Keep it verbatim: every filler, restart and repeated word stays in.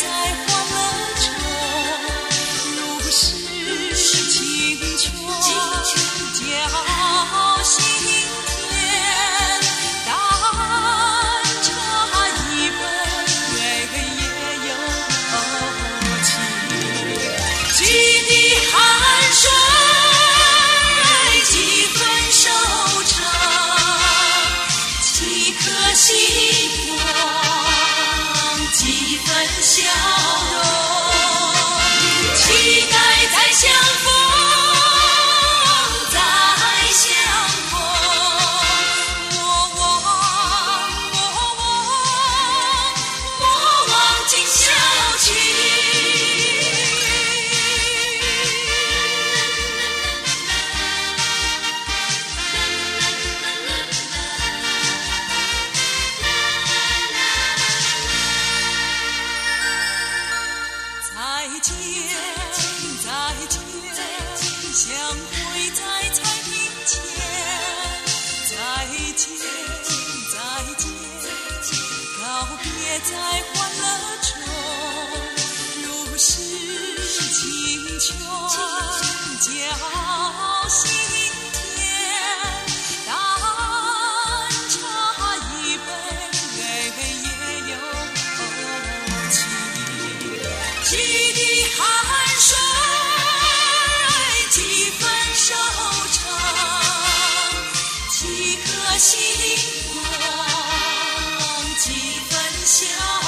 在欢乐中，如是清泉叫心田，淡茶一杯也有情，几滴汗水几分收成，几颗心动几分笑容，期待再相逢再相逢，莫忘莫忘莫忘今宵情。再见再见，相会在彩屏前，再见再见，告别在欢乐中，如是清泉叫心田，淡茶一杯也有情，几滴汗水几分收成，几颗心动几分笑